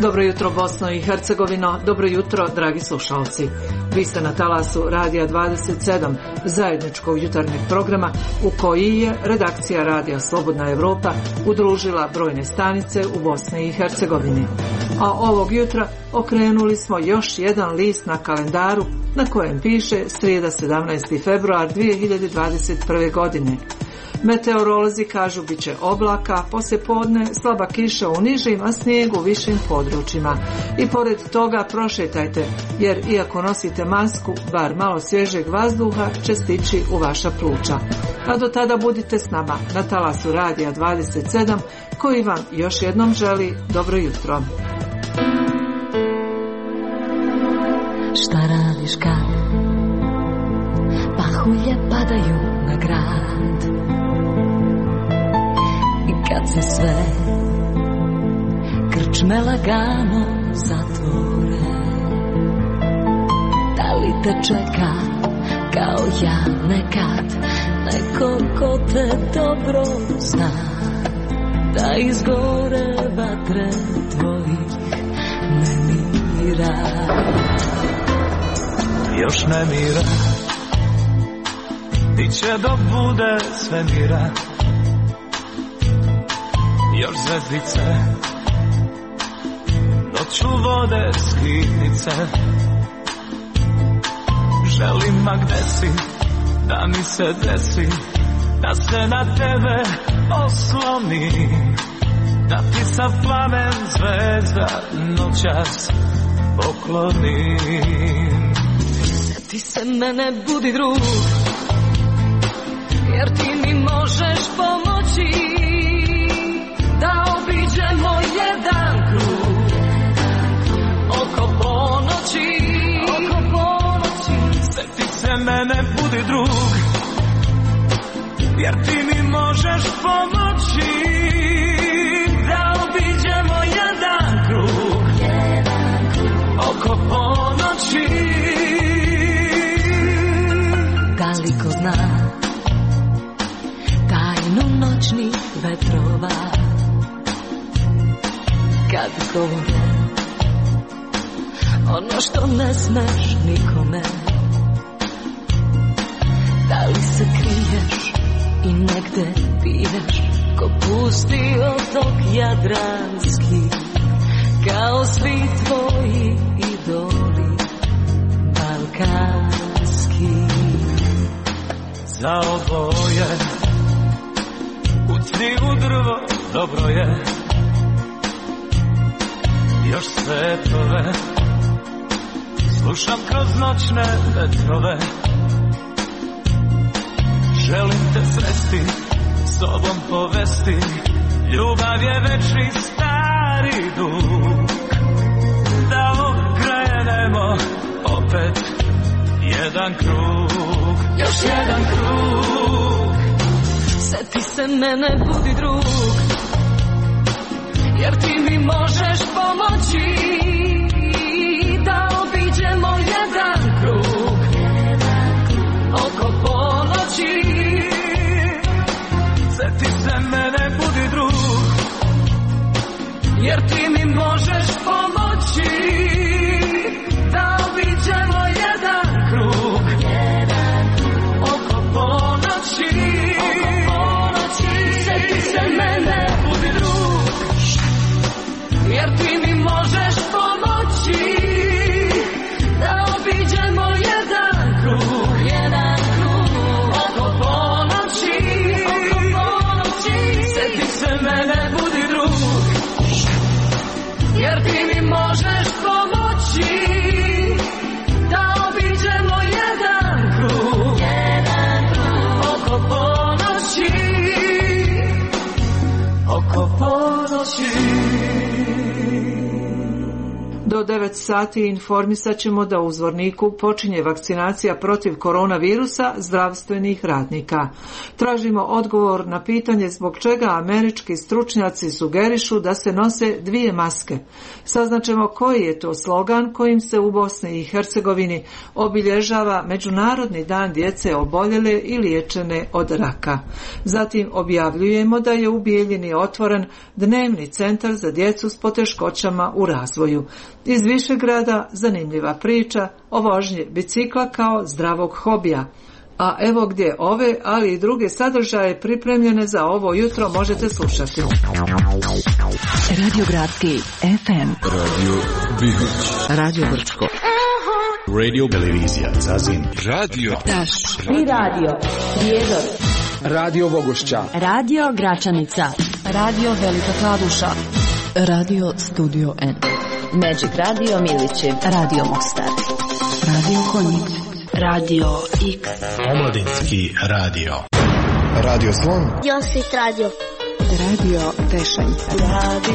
Dobro jutro Bosno i Hercegovino, dobro jutro dragi slušalci. Vi ste na talasu Radija 27, zajedničkog jutarnjeg programa u koji je redakcija Radija Slobodna Evropa udružila brojne stanice u Bosni i Hercegovini. A ovog jutra okrenuli smo još jedan list na kalendaru na kojem piše srijeda 17. februar 2021. godine. Meteorolozi kažu bit će oblaka, poslijepodne slaba kiša u nižim, a snijeg u višim područjima. I pored toga prošetajte, jer iako nosite masku, bar malo svježeg vazduha će stići u vaša pluća. A do tada budite s nama na talasu Radija 27, koji vam još jednom želi dobro jutro. Šta radiš kad pahulje padaju na grad i kad se sve krčme lagano zatvore? Da li te čeka kao ja nekad neko ko te dobro zna, da izgore vatre tvojih nemira? Još nemira, biće dok bude svemira. Još zvezdice, noću vode skitnice. Želim, a gde si, da mi se desi, da se na tebe oslonim, da ti sa plamen zvezda noćas poklonim. Ti se mene, budi drug, jer ti mi možeš pomoći da obiđemo jedan krug oko ponoći. Sjeti se mene, budi drug, jer ti mi možeš pomoći da obiđemo jedan krug oko ponoći. Da li ko zna tajnu noćnih vetrova, kad govore ono što ne smeš nikome? Da li se kriješ i negde piješ ko pusti otok jadranski, kao svi tvoji idoli balkanski? Za oboje kucni u drvo, dobro je. Još svetove slušam kroz noćne vetrove. Želim te sresti, sobom povesti. Ljubav je večni stari dug. Da okrenemo opet jedan krug, još jedan krug. Sjeti se mene, budi drug, jer ti mi možeš pomoći da obiđemo jedan krug oko ponoći. Sjeti se mene, budi drug, jer ti mi možeš pomoći da obiđemo jedan krug oko ponoći. Sjeti se mene, budi drug, jer ti mi možeš pomoći do 9 sati informisat ćemo da u Zvorniku počinje vakcinacija protiv koronavirusa zdravstvenih radnika. Tražimo odgovor na pitanje zbog čega američki stručnjaci sugerišu da se nose 2 maske. Saznaćemo koji je to slogan kojim se u Bosni i Hercegovini obilježava Međunarodni dan djece oboljele i liječene od raka. Zatim objavljujemo da je u Bijeljini otvoren dnevni centar za djecu s poteškoćama u razvoju. Iz Višegrada zanimljiva priča o vožnji bicikla kao zdravog hobija. A evo gdje ove, ali i druge sadržaje pripremljene za ovo jutro možete slušati. Radio Gradski FM, Radio Bihoć, Radio Brčko, Radio Televizija Zazin, Radio Taš i Radio Prijedor, Radio Vogošća, Radio Gračanica, Radio Velika Kladuša, Radio Studio N, Magic Radio Milići, Radio Mostar, Radio Konjic, Radio X, Omladinski radio, Radio Slon, Josit Radio, Radio Tešajnica,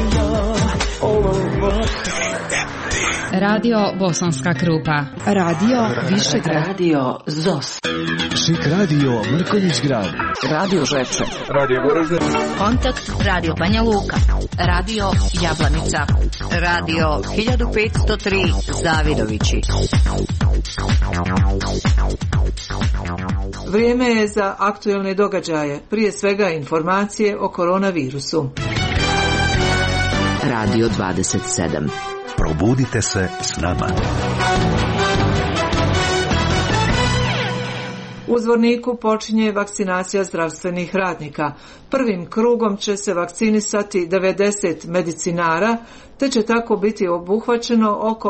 Radio Bosanska Krupa, Radio Višegrad, Radio ZOS, Šik Radio Mrkonjić Grad, Radio Žepče, Radio Goražde, Kontakt Radio Banja Luka, Radio Jablanica, Radio 1503 Zavidovići. Vrijeme je za aktuelne događaje, prije svega informacije o koronavirusu. Radio 27. Probudite se s nama. U Zvorniku počinje vakcinacija zdravstvenih radnika. Prvim krugom će se vakcinisati 90 medicinara, te će tako biti obuhvaćeno oko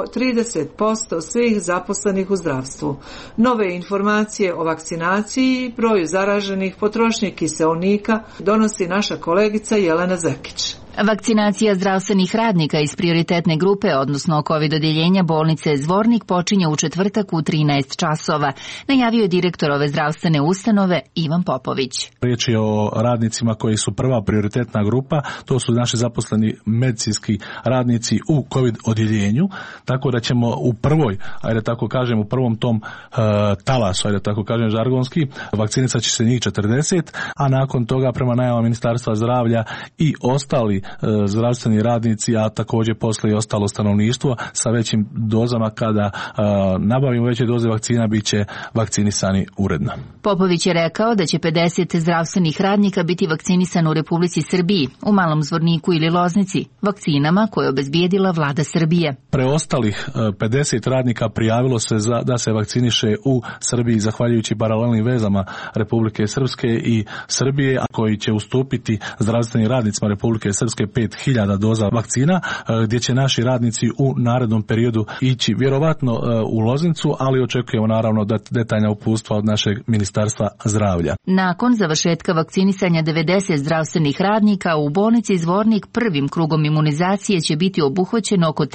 30% svih zaposlenih u zdravstvu. Nove informacije o vakcinaciji i broju zaraženih potrošnje kiseonika donosi naša kolegica Jelena Zekić. Vakcinacija zdravstvenih radnika iz prioritetne grupe, odnosno COVID odjeljenja bolnice Zvornik, počinje u četvrtak u 13 časova, najavio je direktor ove zdravstvene ustanove Ivan Popović. Riječ je o radnicima koji su prva prioritetna grupa, to su naši zaposleni medicinski radnici u COVID odjeljenju, tako da ćemo u prvoj, ajde tako kažem, u prvom tom talasu, ajde tako kažem žargonski, vakcinisat će se njih 40, a nakon toga prema najavama Ministarstva zdravlja i ostali zdravstveni radnici, a također poslije i ostalo stanovništvo sa većim dozama kada nabavimo veće doze vakcina bit će vakcinisani uredno. Popović je rekao da će 50 zdravstvenih radnika biti vakcinisan u Republici Srbiji, u Malom Zvorniku ili Loznici, vakcinama koje je obezbijedila vlada Srbije. Preostalih 50 radnika prijavilo se da se vakciniše u Srbiji zahvaljujući paralelnim vezama Republike Srpske i Srbije, a koji će ustupiti zdravstvenim radnicima Republike Srpske 5000 doza vakcina, gdje će naši radnici u narednom periodu ići vjerovatno u Loznicu, ali očekujemo naravno detaljna uputstva od našeg Ministarstva zdravlja. Nakon završetka vakcinisanja 90 zdravstvenih radnika u bolnici Zvornik prvim krugom imunizacije će biti obuhvaćeno oko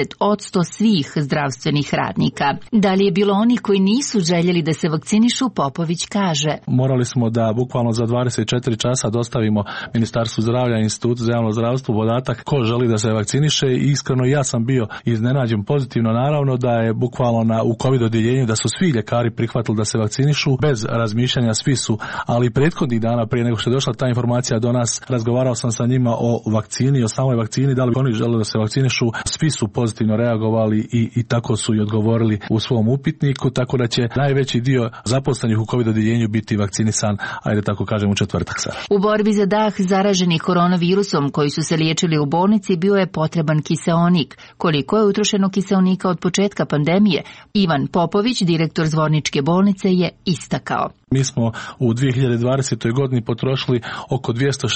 30% svih zdravstvenih radnika. Da li je bilo onih koji nisu željeli da se vakcinišu, Popović kaže. Morali smo da bukvalno za 24 časa dostavimo Ministarstvu zdravlja i Institutu za javno zdravstvo podatak ko želi da se vakciniše i iskreno ja sam bio iznenađen pozitivno naravno da je bukvalno u COVID odjeljenju da su svi ljekari prihvatili da se vakcinišu bez razmišljanja, svi su, ali prethodnih dana prije nego što je došla ta informacija do nas razgovarao sam sa njima o vakcini, o samoj vakcini, da li oni žele da se vakcinišu, svi su pozitivno reagovali i tako su i odgovorili u svom upitniku, tako da će najveći dio zaposlenih u COVID odjeljenju biti vakcinisan, ajde tako kažem u četvrtak sada. U borbi za dah zaraženih koronavirusom koji su se liječili u bolnici bio je potreban kiseonik. Koliko je utrošeno kiseonika od početka pandemije, Ivan Popović, direktor Zvorničke bolnice, je istakao. Mi smo u 2020. godini potrošili oko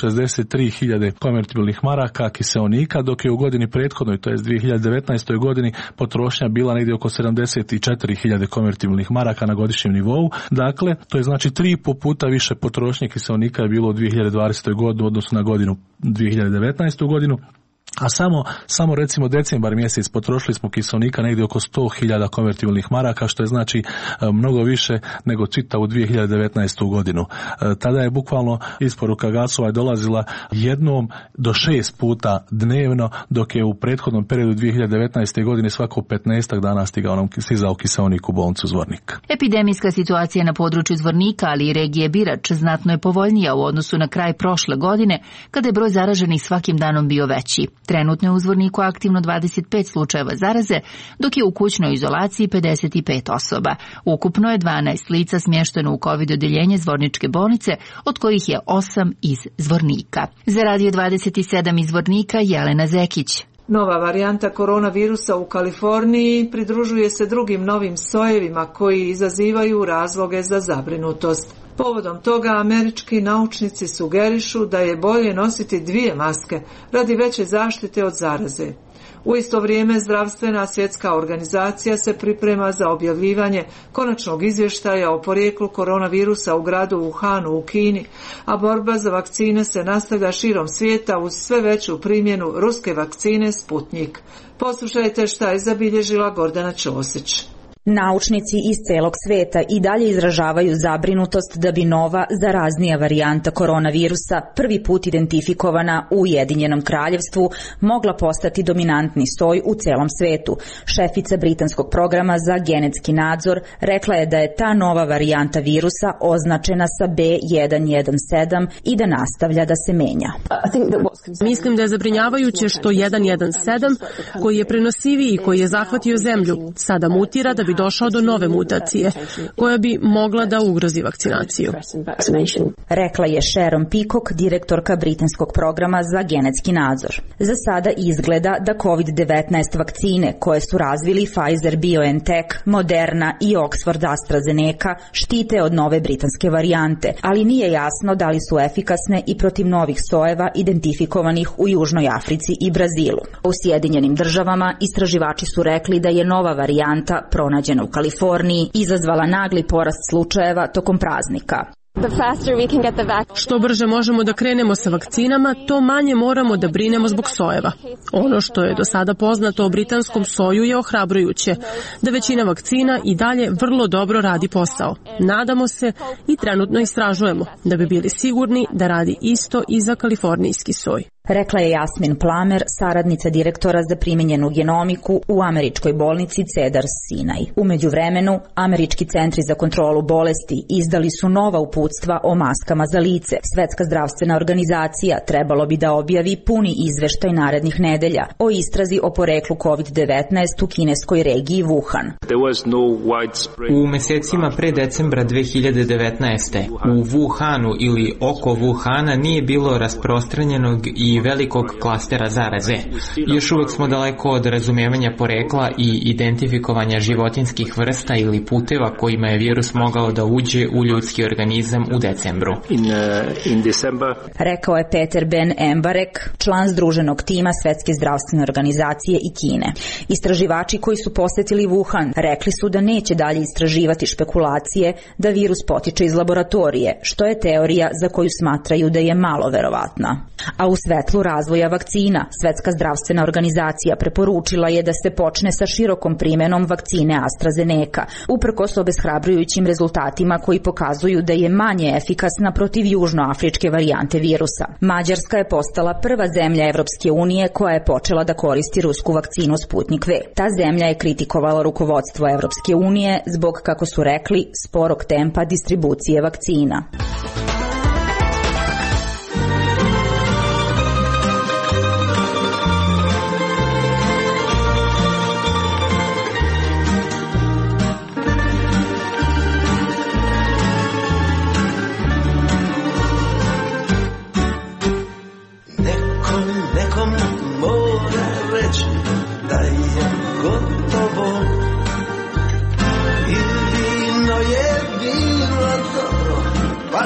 263.000 konvertibilnih maraka kiseonika, dok je u godini prethodnoj, to je 2019. godini, potrošnja bila negdje oko 74.000 konvertibilnih maraka na godišnjem nivou. Dakle, to je znači 3,5 puta više potrošnje kiseonika je bilo u 2020. godini u odnosu na godinu 2019. godinu. A samo recimo decembar mjesec potrošili smo kiseonika negdje oko 100.000 konvertibilnih maraka, što je znači mnogo više nego čitavu 2019. godinu. Tada je bukvalno isporuka gasova dolazila 1 do 6 puta dnevno, dok je u prethodnom periodu 2019. godine svako 15 dana stizao kiseonik u bolnicu Zvornik. Epidemijska situacija na području Zvornika, ali i regije Birač, znatno je povoljnija u odnosu na kraj prošle godine, kada je broj zaraženih svakim danom bio veći. Trenutno je u Zvorniku aktivno 25 slučajeva zaraze, dok je u kućnoj izolaciji 55 osoba. Ukupno je 12 lica smješteno u COVID odeljenje Zvorničke bolnice, od kojih je 8 iz Zvornika. Za Radio 27 iz Zvornika Jelena Zekić. Nova varijanta koronavirusa u Kaliforniji pridružuje se drugim novim sojevima koji izazivaju razloge za zabrinutost. Povodom toga američki naučnici sugerišu da je bolje nositi 2 maske radi veće zaštite od zaraze. U isto vrijeme Zdravstvena svjetska organizacija se priprema za objavljivanje konačnog izvještaja o porijeklu koronavirusa u gradu Wuhanu u Kini, a borba za vakcine se nastavlja širom svijeta uz sve veću primjenu ruske vakcine Sputnik. Poslušajte šta je zabilježila Gordana Ćosić. Naučnici iz celog sveta i dalje izražavaju zabrinutost da bi nova, zaraznija varijanta koronavirusa, prvi put identifikovana u Ujedinjenom kraljevstvu, mogla postati dominantni soj u celom svetu. Šefica britanskog programa za genetski nadzor rekla je da je ta nova varijanta virusa označena sa B117 i da nastavlja da se menja. Mislim da je zabrinjavajuće što 117, koji je prenosiviji i koji je zahvatio zemlju, sada mutira da bi došao do nove mutacije, koja bi mogla da ugrozi vakcinaciju. Rekla je Sharon Peacock, direktorka britanskog programa za genetski nadzor. Za sada izgleda da COVID-19 vakcine koje su razvili Pfizer BioNTech, Moderna i Oxford AstraZeneca štite od nove britanske varijante, ali nije jasno da li su efikasne i protiv novih sojeva identifikovanih u Južnoj Africi i Brazilu. U Sjedinjenim državama istraživači su rekli da je nova varijanta pronađena u Kaliforniji izazvala nagli porast slučajeva tokom praznika. Što brže možemo da krenemo sa vakcinama, to manje moramo da brinemo zbog sojeva. Ono što je do sada poznato o britanskom soju je ohrabrujuće, da većina vakcina i dalje vrlo dobro radi posao. Nadamo se i trenutno istražujemo da bi bili sigurni da radi isto i za kalifornijski soj. Rekla je Jasmin Plamer, saradnica direktora za primijenjenu genomiku u američkoj bolnici Cedars-Sinai. U međuvremenu, američki centri za kontrolu bolesti izdali su nova uputstva o maskama za lice. Svetska zdravstvena organizacija trebalo bi da objavi puni izveštaj narednih nedelja o istrazi o poreklu COVID-19 u kineskoj regiji Wuhan. U mjesecima pre decembra 2019. u Wuhanu ili oko Wuhana nije bilo rasprostranjenog i velikog klastera zaraze. Još uvijek smo daleko od razumijevanja porekla i identifikovanja životinskih vrsta ili puteva kojima je virus mogao da uđe u ljudski organizam u decembru. Rekao je Peter Ben Embarek, član združenog tima Svetske zdravstvene organizacije i Kine. Istraživači koji su posjetili Wuhan rekli su da neće dalje istraživati špekulacije da virus potiče iz laboratorije, što je teorija za koju smatraju da je malo verovatna. A u svetlu razvoja vakcina, Svetska zdravstvena organizacija preporučila je da se počne sa širokom primjenom vakcine AstraZeneca, uprkos obeshrabrujućim rezultatima koji pokazuju da je manje efikasna protiv južnoafričke varijante virusa. Mađarska je postala prva zemlja Evropske unije koja je počela da koristi rusku vakcinu Sputnik V. Ta zemlja je kritikovala rukovodstvo Evropske unije zbog, kako su rekli, sporog tempa distribucije vakcina. Pa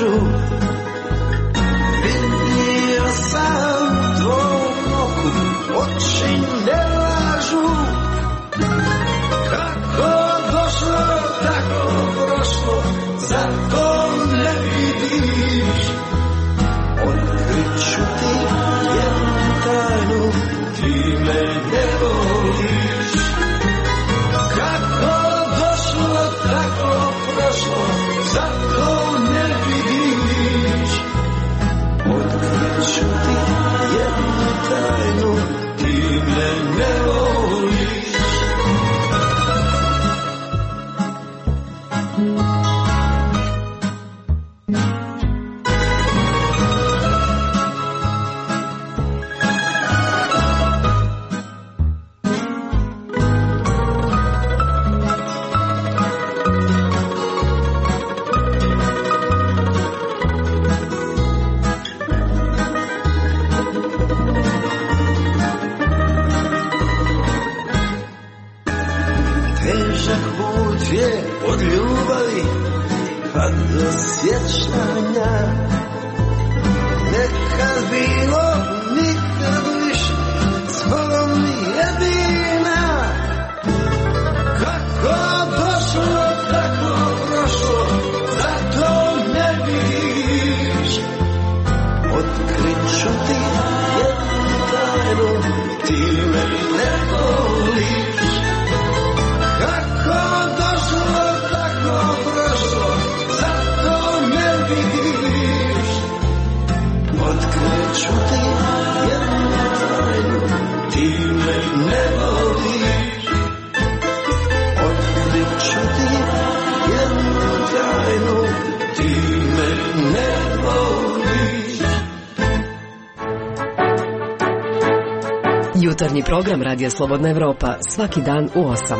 lažu, vidio sam tvojom oku, oči ne lažu. Kako došlo, tako prošlo, zato ne vidiš. Otkriću ti jednu tajnu, ti me ne voliš. Kako došlo, tako prošlo, zato ne vidiš. Otkriću ti jednu tajnu, ti me ne voliš. Od ljubavi pa do sjećanja, nekad bilo, nikad više, zbogom jedina. Kako došlo, tako prošlo, zato ne vidiš. Otkriću ti jednu tajnu, ti me ne voliš. Kako došlo, tako prošlo, zato ne vidiš. Otkriću ti jednu tajnu, ti me ne voliš. Otkriću ti jednu tajnu, ti me ne voliš. Jutarnji program Radija Slobodna Evropa, svaki dan u 8.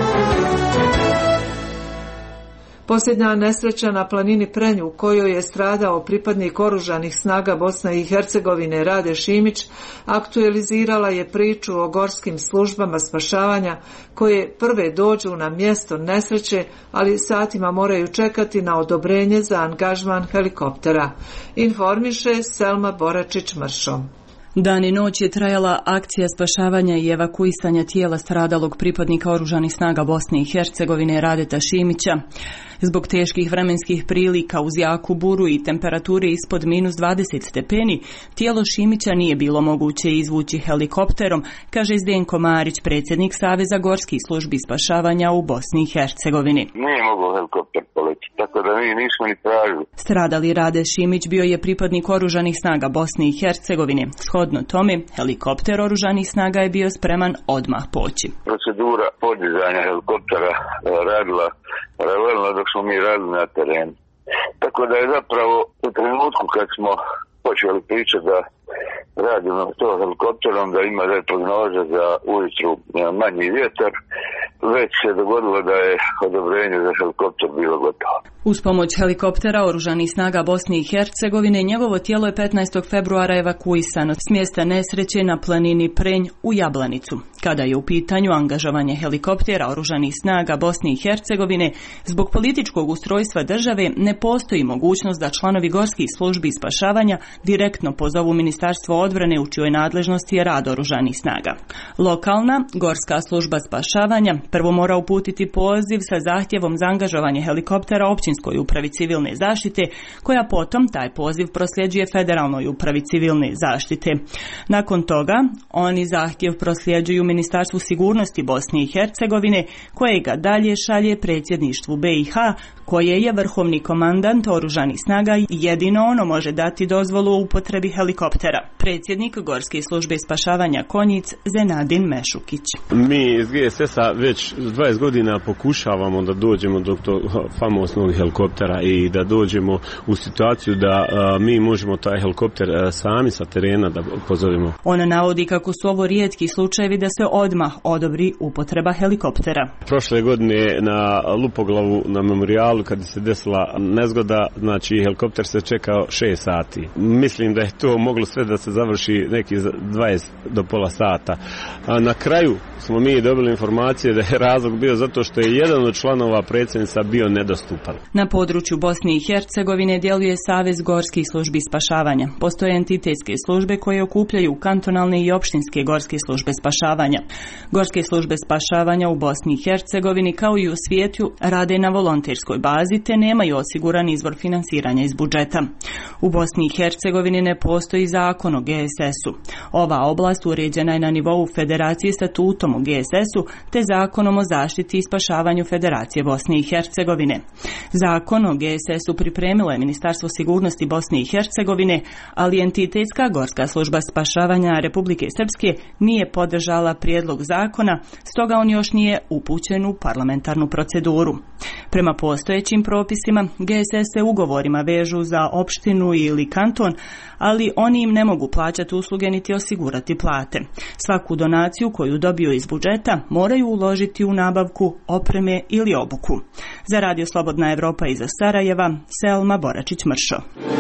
Posljednja nesreća na planini Prenj u kojoj je stradao pripadnik oružanih snaga Bosne i Hercegovine Rade Šimić aktualizirala je priču o gorskim službama spašavanja koje prve dođu na mjesto nesreće, ali satima moraju čekati na odobrenje za angažman helikoptera. Informiše Selma Boračić-Mršo. Dan i noć je trajala akcija spašavanja i evakuisanja tijela stradalog pripadnika oružanih snaga Bosne i Hercegovine Radeta Šimića. Zbog teških vremenskih prilika uz jaku buru i temperature ispod -20 stepeni, tijelo Šimića nije bilo moguće izvući helikopterom, kaže Zdenko Marić, predsjednik Saveza gorskih službi spašavanja u Bosni i Hercegovini. Nije mogao helikopter poletiti, tako da mi nismo ni tražili. Stradali Rade Šimić bio je pripadnik oružanih snaga Bosne i Hercegovine. Shodno tome, helikopter oružanih snaga je bio spreman odmah poći. Procedura podizanja helikoptera radila paralelno dok smo mi radili na terenu. Tako da je zapravo u trenutku kad smo počeli pričati da radimo to helikopterom, da ima da je prognoza za ujutru manji vjetar, već se dogodilo da je odobrenje za helikopter bilo gotovo. Uz pomoć helikoptera oružanih snaga Bosne i Hercegovine njegovo tijelo je 15. februara evakuisano s mjesta nesreće na planini Prenj u Jablanicu. Kada je u pitanju angažovanje helikoptera oružanih snaga Bosne i Hercegovine, zbog političkog ustrojstva države ne postoji mogućnost da članovi gorskih službi spašavanja direktno pozovu Ministarstvo odbrane u čijoj nadležnosti je rad oružanih snaga. Lokalna gorska služba spašavanja prvo mora uputiti poziv sa zahtjevom za angažovanje helikoptera općinskoj upravi civilne zaštite, koja potom taj poziv prosljeđuje Federalnoj upravi civilne zaštite. Nakon toga oni zahtjev prosljeđuju Ministarstvu sigurnosti Bosne i Hercegovine, koje ga dalje šalje predsjedništvu BiH, koje je vrhovni komandant oružanih snaga i jedino ono može dati dozvolu o upotrebi helikoptera. Predsjednik Gorske službe spašavanja Konjic Zenadin Mešukić. Mi iz GSS-a već 20 godina pokušavamo da dođemo do tog famoznog helikoptera i da dođemo u situaciju da mi možemo taj helikopter sami sa terena da pozovemo. Ona navodi kako su ovo rijetki slučajevi da se se odmah odobri upotreba helikoptera. Prošle godine na Lupoglavu na memorijalu kad se desila nezgoda, znači helikopter se čekao 6 sati. Mislim da je to moglo sve da se završi neki 20 do pola sata. A na kraju smo mi dobili informacije da je razlog bio zato što je jedan od članova predsjednica bio nedostupan. Na području Bosne i Hercegovine djeluje Savez gorskih službi spašavanja. Postoje entitetske službe koje okupljaju kantonalne i opštinske gorske službe spašavanja. Gorske službe spašavanja u Bosni i Hercegovini kao i u svijetu rade na volonterskoj bazi te nemaju osiguran izvor finansiranja iz budžeta. U Bosni i Hercegovini ne postoji zakon o GSS-u. Ova oblast uređena je na nivou Federacije statutom o GSS-u te zakonom o zaštiti i spašavanju Federacije Bosne i Hercegovine. Zakon o GSS-u pripremilo je Ministarstvo sigurnosti Bosne i Hercegovine, ali entitetska gorska služba spašavanja Republike Srpske nije podržala prijedlog zakona, stoga on još nije upućen u parlamentarnu proceduru. Prema postojećim propisima, GSS se ugovorima vežu za opštinu ili kanton, ali oni im ne mogu plaćati usluge niti osigurati plate. Svaku donaciju koju dobiju iz budžeta moraju uložiti u nabavku opreme ili obuku. Za Radio Slobodna Evropa iza Sarajeva, Selma Boračić-Mršo.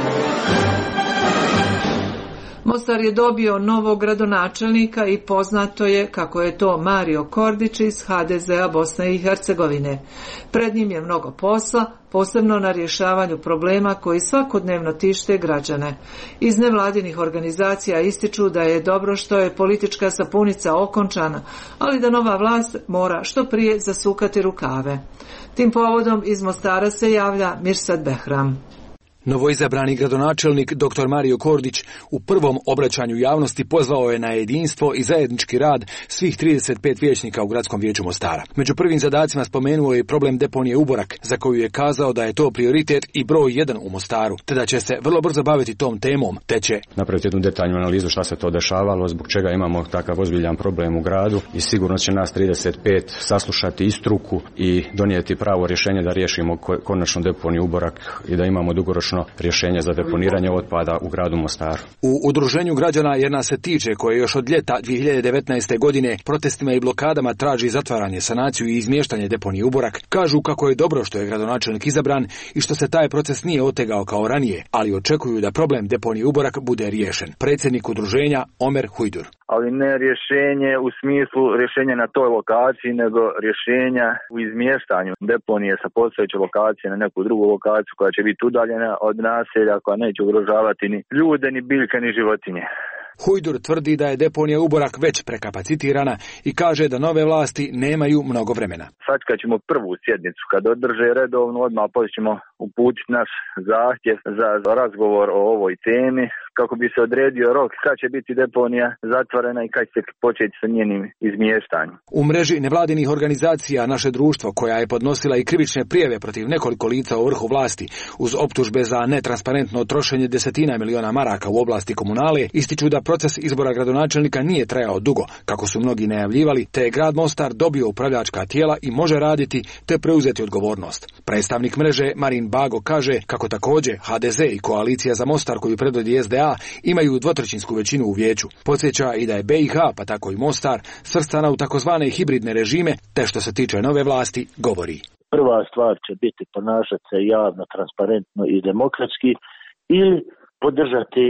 Mostar je dobio novog gradonačelnika i poznato je kako je to Mario Kordić iz HDZ-a Bosne i Hercegovine. Pred njim je mnogo posla, posebno na rješavanju problema koji svakodnevno tište građane. Iz nevladinih organizacija ističu da je dobro što je politička sapunica okončana, ali da nova vlast mora što prije zasukati rukave. Tim povodom iz Mostara se javlja Mirsad Behram. Novoizabrani gradonačelnik dr. Mario Kordić u prvom obraćanju javnosti pozvao je na jedinstvo i zajednički rad svih 35 vijećnika u Gradskom vijeću Mostara. Među prvim zadacima spomenuo je problem deponije Uborak, za koju je kazao da je to prioritet i broj 1 u Mostaru, te da će se vrlo brzo baviti tom temom, te će napraviti jednu detaljnu analizu šta se to dešavalo, zbog čega imamo takav ozbiljan problem u gradu i sigurno će nas 35 saslušati i struku i donijeti pravo rješenje da riješimo konačno deponiju Uborak i da imamo dugoročno rješenje za deponiranje otpada u gradu Mostaru. U udruženju građana Jer nas se tiče, koje još od ljeta 2019. godine protestima i blokadama traži zatvaranje, sanaciju i izmještanje deponije Uborak, kažu kako je dobro što je gradonačelnik izabran i što se taj proces nije otegao kao ranije, ali očekuju da problem deponije Uborak bude riješen. Predsjednik udruženja Omer Hujdur. Ali ne rješenje u smislu rješenja na toj lokaciji, nego rješenja u izmještanju deponije sa postojeće lokacije na neku drugu lokaciju koja će biti udaljena od naselja, koja neće ugrožavati ni ljude, ni biljke, ni životinje. Hujdur tvrdi da je deponija Uborak već prekapacitirana i kaže da nove vlasti nemaju mnogo vremena. Sačekat ćemo prvu sjednicu. Kad održe redovno, odmah poslije ćemo uputiti naš zahtjev za razgovor o ovoj temi, kako bi se odredio rok kad će biti deponija zatvorena i kad će početi sa njenim izmještanjem. U mreži nevladinih organizacija Naše društvo, koja je podnosila i krivične prijave protiv nekoliko lica u vrhu vlasti uz optužbe za netransparentno trošenje desetina miliona maraka u oblasti komunale, ističu da proces izbora gradonačelnika nije trajao dugo, kako su mnogi najavljivali, te je grad Mostar dobio upravljačka tijela i može raditi te preuzeti odgovornost. Predstavnik mreže Marin Bago kaže kako također HDZ i koalicija za Mostar koju predvodi SDA imaju dvotrećinsku većinu u vijeću. Podsjeća i da je BiH, pa tako i Mostar, svrstana u takozvane hibridne režime, te što se tiče nove vlasti govori. Prva stvar će biti ponašati se javno, transparentno i demokratski ili podržati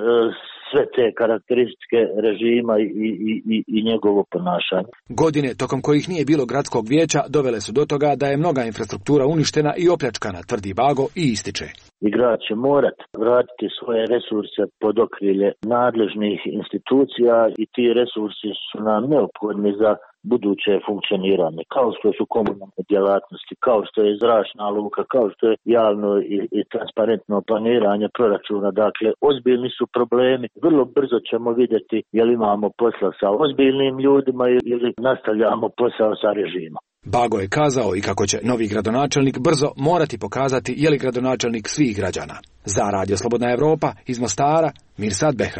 sve te karakteristike režima i njegovo ponašanje. Godine tokom kojih nije bilo gradskog vijeća dovele su do toga da je mnoga infrastruktura uništena i opljačkana, tvrdi Bago i ističe. I grad će morati vratiti svoje resurse pod okrilje nadležnih institucija i ti resursi su nam neophodni za buduće funkcioniranje, kao što su komunalne djelatnosti, kao što je zračna luka, kao što je javno i transparentno planiranje proračuna. Dakle, ozbiljni su problemi. Vrlo brzo ćemo vidjeti je li imamo posla sa ozbiljnim ljudima ili nastavljamo posao sa režimom. Bago je kazao i kako će novi gradonačelnik brzo morati pokazati je li gradonačelnik svih građana. Za Radio Slobodna Evropa iz Mostara, Mirsad Behram.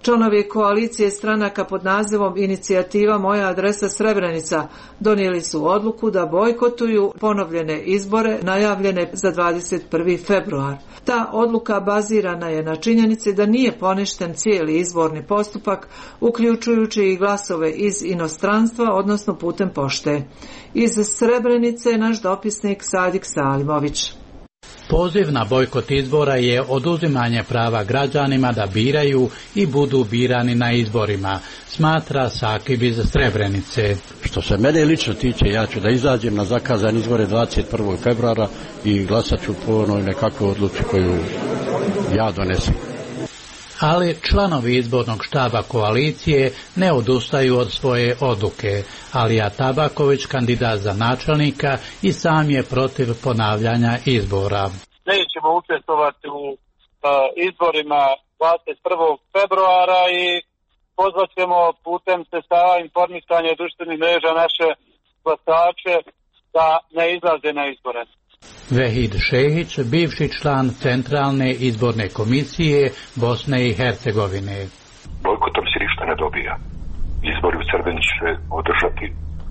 Članovi koalicije stranaka pod nazivom Inicijativa Moja adresa Srebrenica donijeli su odluku da bojkotuju ponovljene izbore najavljene za 21. februar. Ta odluka bazirana je na činjenici da nije poništen cijeli izborni postupak, uključujući i glasove iz inostranstva, odnosno putem pošte. Iz Srebrenice naš dopisnik Sadik Salimović. Poziv na bojkot izbora je oduzimanje prava građanima da biraju i budu birani na izborima, smatra Sakib iz Srebrenice. Što se mene lično tiče, ja ću da izađem na zakazan izbore 21. februara i glasat ću po onoj nekakvoj odluci koju ja donesem. Ali članovi izbornog štaba koalicije ne odustaju od svoje odluke. Alija Tabaković, kandidat za načelnika, i sam je protiv ponavljanja izbora. Nećemo učestvovati u izborima 21. februara i pozvat ćemo putem sredstava informisanja i društvenih mreža naše glasače da ne izlaze na izbore. Vehid Šehić, bivši član Centralne izborne komisije Bosne i Hercegovine. Bojkotom se ništa ne dobija. Izbori u Srebrenici će održati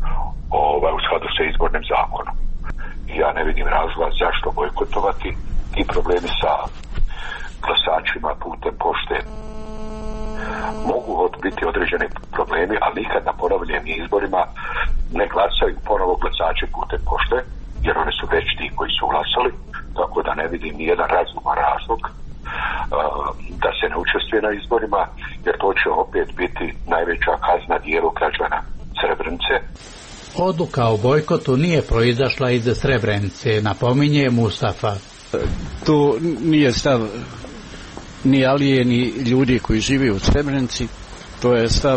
u skladu sa izbornim zakonom. Ja ne vidim razloga zašto bojkotovati. Ti problemi sa glasačima putem pošte mogu biti određeni problemi, ali nikad na ponovljenim izborima ne glasaju ponovo glasači putem pošte, jer oni su već ti koji su glasali, tako da ne vidim nijedan razuman razlog da se ne učestvuje na izborima, jer to će opet biti najveća kazna dijelu građana Srebrenice. Odluka o bojkotu nije proizašla iz Srebrenice, napominje Mustafa. To nije stav ni Alije, ni ljudi koji žive u Srebrenici, to je stav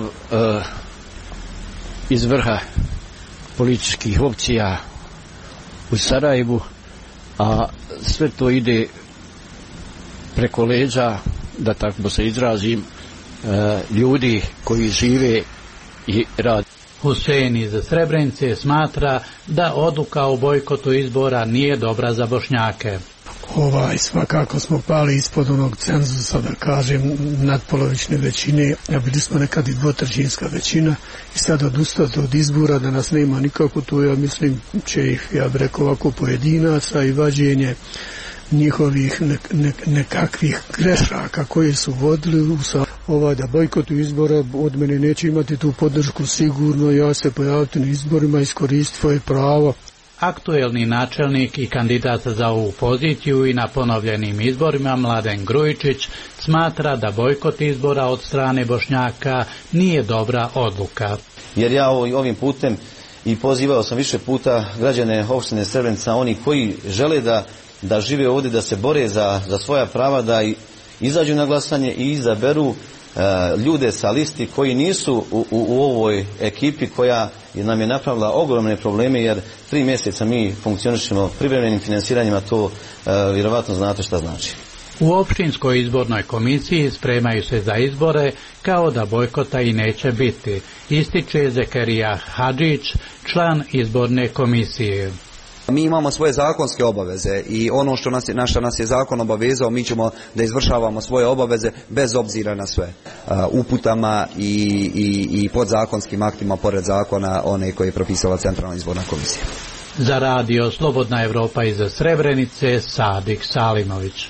iz vrha političkih opcija u Sarajevu, a sve to ide preko leđa, da tako se izrazim, ljudi koji žive i rade. Husein iz Srebrenice smatra da odluka o bojkotu izbora nije dobra za Bošnjake. Svakako smo pali ispod onog cenzusa, da kažem, nadpolovične većine, a bili smo nekad i dvotrećinska većina i sad odustati od izbora da nas nema nikako, to ja mislim će ih, ja bih rekao ovako, pojedinaca i vađenje njihovih nekakvih grešaka koje su vodili da bojkotu izbora od mene neće imati tu podršku sigurno, ja se pojaviti na izborima, iskoristiti svoje pravo. Aktuelni načelnik i kandidat za ovu poziciju i na ponovljenim izborima Mladen Grujičić smatra da bojkot izbora od strane Bošnjaka nije dobra odluka. Jer ja ovim putem i pozivao sam više puta građane opštine Srebrenica, oni koji žele da žive ovdje, da se bore za svoja prava, da izađu na glasanje i izaberu ljude sa listi koji nisu u ovoj ekipi koja nam je napravila ogromne probleme, jer 3 mjeseca mi funkcionišemo privremenim finansiranjima, to vjerovatno znate šta znači. U opštinskoj izbornoj komisiji spremaju se za izbore kao da bojkota i neće biti, ističe Zekerija Hadžić, član izborne komisije. Mi imamo svoje zakonske obaveze i ono na što nas je zakon obavezao, mi ćemo da izvršavamo svoje obaveze bez obzira na sve. Uputama i podzakonskim aktima pored zakona, one koje je propisala Centralna izborna komisija. Za radio Slobodna Evropa iz Srebrenice, Sadik Salimović.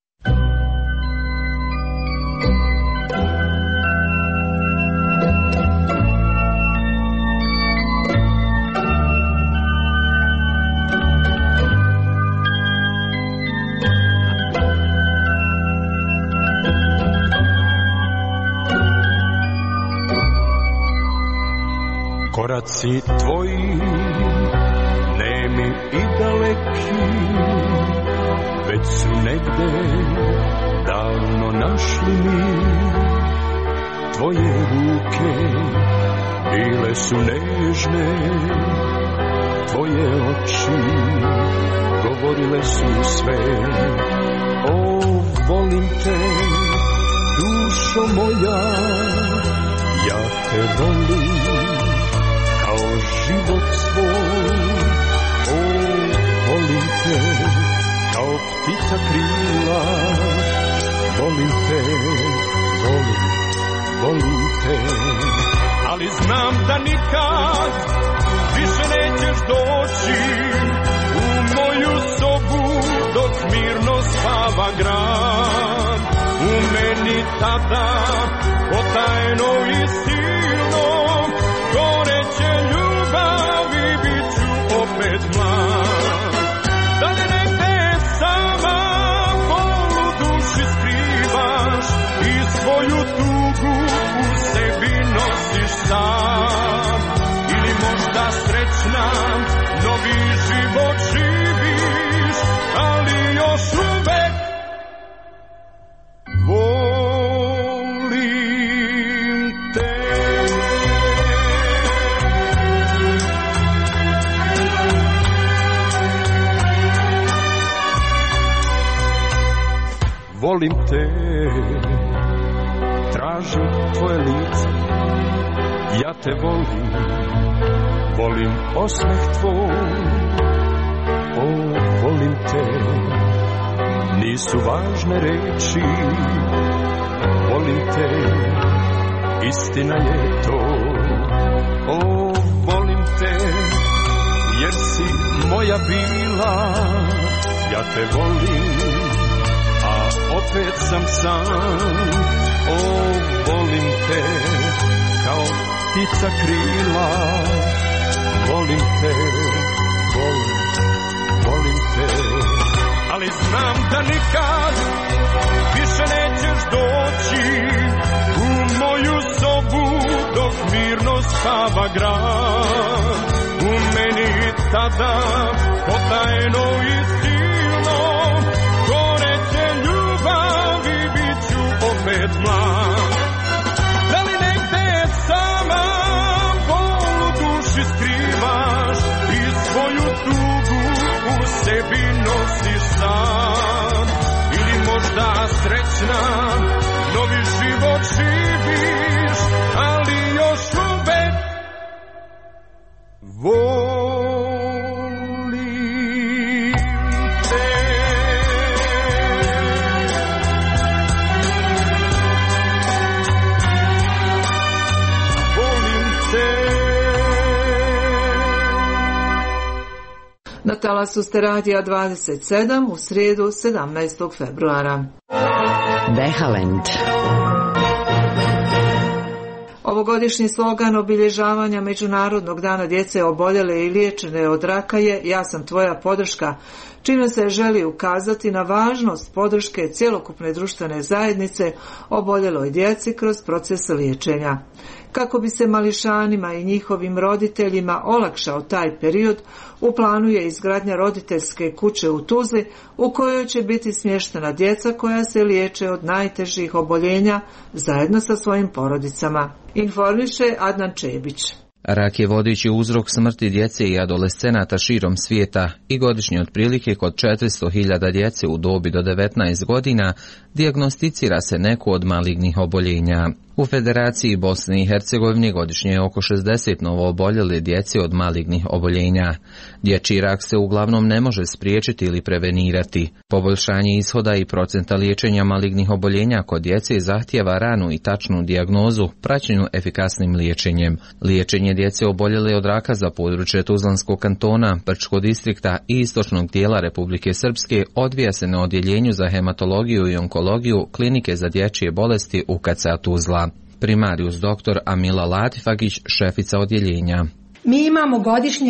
Koraci tvoji, nemi i daleki, već su negde davno našli mi. Tvoje ruke bile su nežne, tvoje oči govorile su sve. O, volim te, dušo moja, ja te volim kao život svoj. O, volim te kao ptica krila, volim te, volim volim te. Ali znam da nikad više nećeš doći u moju sobu dok mirno spava grad. U meni tada potajno i silno goreće ljubavi bit ću opet mlad. Da li negde sama bol u duši skrivaš i svoju tugu u sebi nosiš sam, ili možda srećna novi život živiš, ali još uvek volim te. Volim te, tražim tvoje lice, ja te volim, volim osmeh tvoj, o, volim te, nisu važne reči, volim te, istina je to, o, volim te, jer si moja bila, ja te volim, a opet sam sam, o, volim te, kao ptica krila, volim te, volim te. Ali znam da nikad više nećeš doći u moju sobu dok mirno spava grad. U meni tada potajno i silno goreće ljubavi bit ću opet mlad. Da li negde sama bol u duši skrivaš i svoju tugu u sebi nosiš sam, ili možda srećna novi život živiš, ali još uvek volim te. Na talasu ste Radija 27 u srijedu 17. februara. Behalend. Ovogodišnji slogan obilježavanja Međunarodnog dana djece oboljele i liječene od raka je "Ja sam tvoja podrška", čime se želi ukazati na važnost podrške cjelokupne društvene zajednice oboljeloj djeci kroz proces liječenja. Kako bi se mališanima i njihovim roditeljima olakšao taj period, u planu je izgradnja roditeljske kuće u Tuzli u kojoj će biti smještena djeca koja se liječe od najtežih oboljenja zajedno sa svojim porodicama. Informiše Adnan Čebić. Rak je vodeći uzrok smrti djece i adolescenata širom svijeta i godišnje otprilike kod 400.000 djece u dobi do 19 godina dijagnosticira se neko od malignih oboljenja. U Federaciji Bosne i Hercegovine godišnje je oko 60 novo oboljele djece od malignih oboljenja. Dječji rak se uglavnom ne može spriječiti ili prevenirati. Poboljšanje ishoda i procenta liječenja malignih oboljenja kod djece zahtijeva ranu i tačnu dijagnozu, praćenju efikasnim liječenjem. Liječenje djece oboljele od raka za područje Tuzlanskog kantona, Brčkog distrikta i istočnog dijela Republike Srpske odvija se na odjeljenju za hematologiju i onkologiju Klinike za dječje bolesti UKC Tuzla. Primarius dr. Amila Latifagić, šefica odjeljenja. Mi imamo godišnje